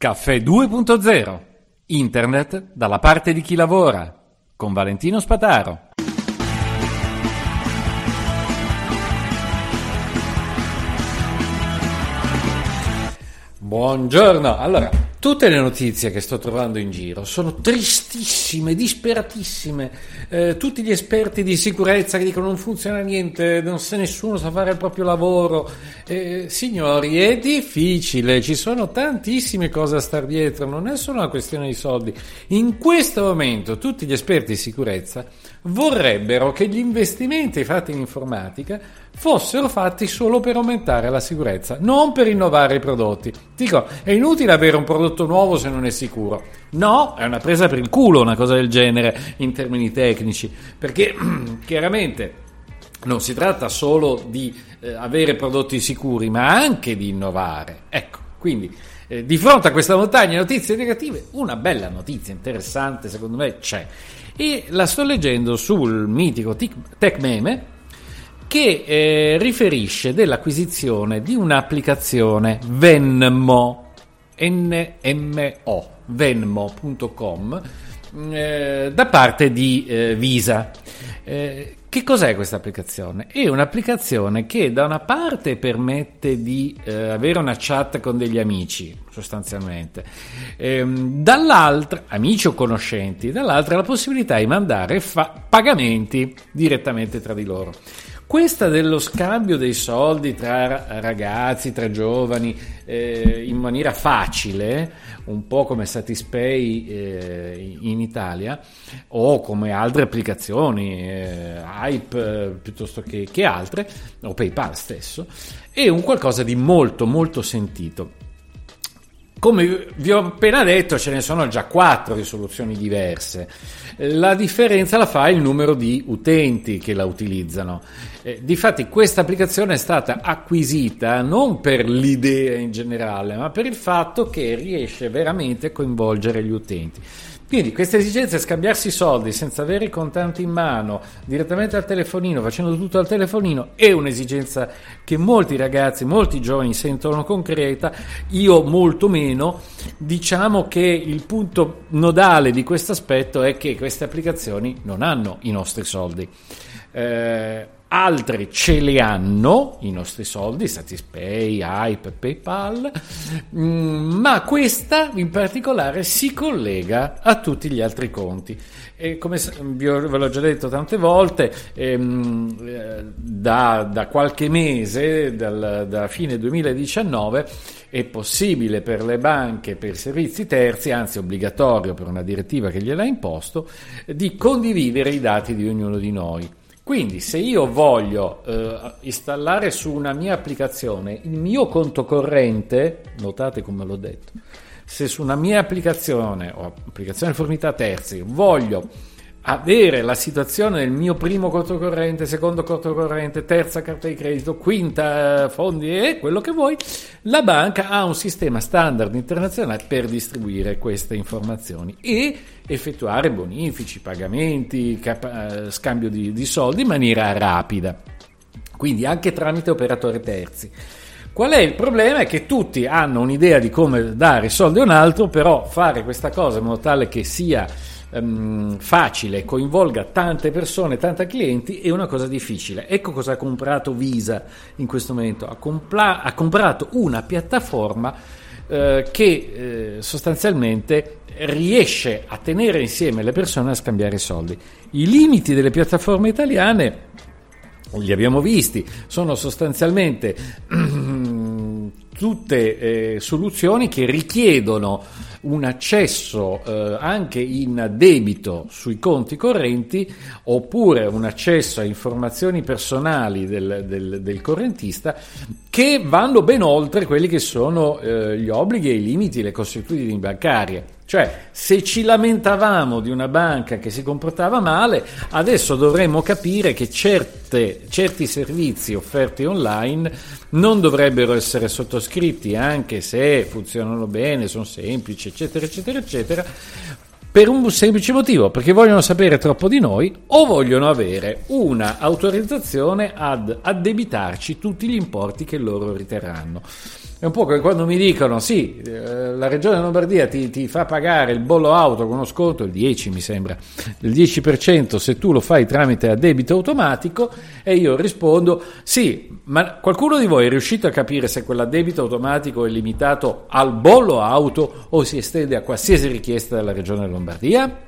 Caffè 2.0. Internet dalla parte di chi lavora. Con Valentino Spataro. Buongiorno. Allora, tutte le notizie che sto trovando in giro sono tristissime, disperatissime. Tutti gli esperti di sicurezza che dicono non funziona niente, nessuno sa fare il proprio lavoro. Signori, è difficile, ci sono tantissime cose a star dietro, non è solo una questione di soldi. In questo momento tutti gli esperti di sicurezza vorrebbero che gli investimenti fatti in informatica fossero fatti solo per aumentare la sicurezza, non per innovare i prodotti. Dico, è inutile avere un prodotto nuovo se non è sicuro. No, è una presa per il culo una cosa del genere in termini tecnici, perché chiaramente non si tratta solo di avere prodotti sicuri, ma anche di innovare. Ecco, quindi di fronte a questa montagna di notizie negative, una bella notizia interessante secondo me c'è, e la sto leggendo sul mitico TechMeme, che riferisce dell'acquisizione di un'applicazione Venmo, NMO, venmo.com, da parte di Visa. Che cos'è questa applicazione? È un'applicazione che da una parte permette di avere una chat con degli amici, sostanzialmente, dall'altra, amici o conoscenti, dall'altra la possibilità di mandare pagamenti direttamente tra di loro. Questa dello scambio dei soldi tra ragazzi, tra giovani, in maniera facile, un po' come Satispay in Italia, o come altre applicazioni, Hype piuttosto che altre, o PayPal stesso, è un qualcosa di molto molto sentito. Come vi ho appena detto, ce ne sono già 4 di soluzioni diverse. La differenza la fa il numero di utenti che la utilizzano. Difatti questa applicazione è stata acquisita non per l'idea in generale, ma per il fatto che riesce veramente a coinvolgere gli utenti. Quindi questa esigenza di scambiarsi i soldi senza avere i contanti in mano, direttamente al telefonino, facendo tutto al telefonino, è un'esigenza che molti ragazzi, molti giovani sentono concreta, io molto meno. Diciamo che il punto nodale di questo aspetto è che queste applicazioni non hanno i nostri soldi. Altri ce li hanno i nostri soldi, Satispay, Hype, PayPal, ma questa in particolare si collega a tutti gli altri conti. E come ve l'ho già detto tante volte, da qualche mese, da fine 2019, è possibile per le banche, per i servizi terzi, anzi obbligatorio per una direttiva che gliel'ha imposto, di condividere i dati di ognuno di noi. Quindi se io voglio installare su una mia applicazione il mio conto corrente, notate come l'ho detto, se su una mia applicazione o applicazione fornita a terzi voglio avere la situazione del mio primo conto corrente, secondo conto corrente, terza carta di credito, quinta fondi e quello che vuoi, la banca ha un sistema standard internazionale per distribuire queste informazioni e effettuare bonifici, pagamenti, scambio di soldi in maniera rapida, quindi anche tramite operatori terzi. Qual è il problema? È che tutti hanno un'idea di come dare soldi a un altro, però fare questa cosa in modo tale che sia facile, coinvolga tante persone, tanti clienti, è una cosa difficile. Ecco cosa ha comprato Visa in questo momento. Ha comprato una piattaforma che sostanzialmente riesce a tenere insieme le persone a scambiare soldi. I limiti delle piattaforme italiane li abbiamo visti, sono sostanzialmente tutte soluzioni che richiedono un accesso anche in debito sui conti correnti, oppure un accesso a informazioni personali del correntista che vanno ben oltre quelli che sono gli obblighi e i limiti, le consuetudini bancarie. Cioè, se ci lamentavamo di una banca che si comportava male, adesso dovremmo capire che certi servizi offerti online non dovrebbero essere sottoscritti, anche se funzionano bene, sono semplici, eccetera, eccetera, eccetera, per un semplice motivo, perché vogliono sapere troppo di noi o vogliono avere una autorizzazione ad addebitarci tutti gli importi che loro riterranno. È un po' come quando mi dicono sì, la Regione Lombardia ti fa pagare il bollo auto con uno sconto, il 10 mi sembra, del 10% se tu lo fai tramite addebito automatico, e io rispondo sì, ma qualcuno di voi è riuscito a capire se quell'addebito automatico è limitato al bollo auto o si estende a qualsiasi richiesta della Regione Lombardia?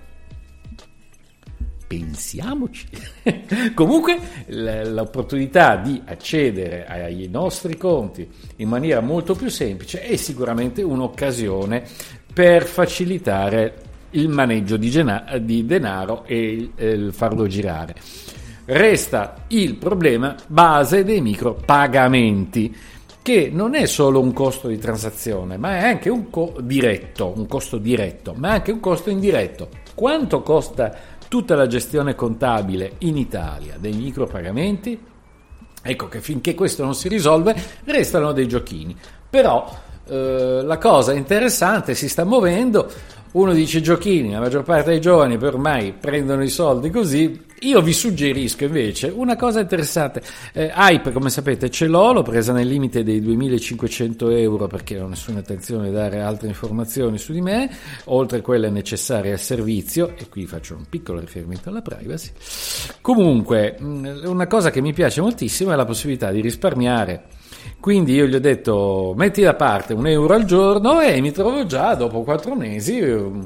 Pensiamoci. Comunque l'opportunità di accedere ai nostri conti in maniera molto più semplice è sicuramente un'occasione per facilitare il maneggio di denaro e il farlo girare. Resta il problema base dei micropagamenti, che non è solo un costo di transazione, ma è anche un costo diretto, ma anche un costo indiretto. Quanto costa tutta la gestione contabile in Italia dei micropagamenti? Ecco che finché questo non si risolve restano dei giochini, però la cosa interessante si sta muovendo. Uno dice giochini, la maggior parte dei giovani per ormai prendono i soldi così. Io vi suggerisco invece una cosa interessante. Hype, come sapete, l'ho presa nel limite dei 2.500 euro perché non ho nessuna intenzione di dare altre informazioni su di me, oltre a quelle necessarie al servizio, e qui faccio un piccolo riferimento alla privacy. Comunque, una cosa che mi piace moltissimo è la possibilità di risparmiare. Quindi io gli ho detto metti da parte €1 al giorno e mi trovo già dopo 4 mesi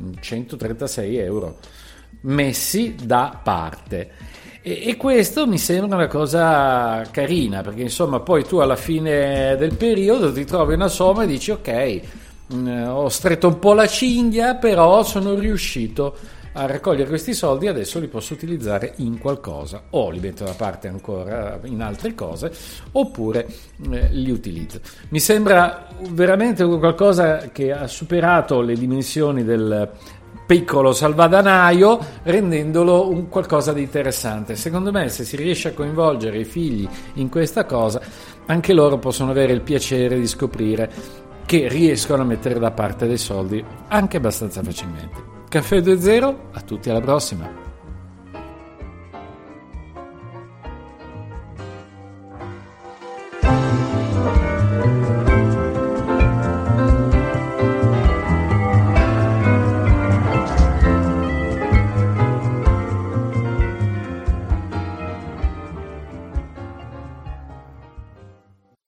136 euro messi da parte, e questo mi sembra una cosa carina, perché insomma poi tu alla fine del periodo ti trovi una somma e dici ok, ho stretto un po' la cinghia, però sono riuscito a raccogliere questi soldi, adesso li posso utilizzare in qualcosa, o li metto da parte ancora in altre cose, oppure li utilizzo. Mi sembra veramente qualcosa che ha superato le dimensioni del piccolo salvadanaio, rendendolo un qualcosa di interessante. Secondo me, se si riesce a coinvolgere i figli in questa cosa, anche loro possono avere il piacere di scoprire che riescono a mettere da parte dei soldi anche abbastanza facilmente. Caffè 2.0, a tutti, alla prossima.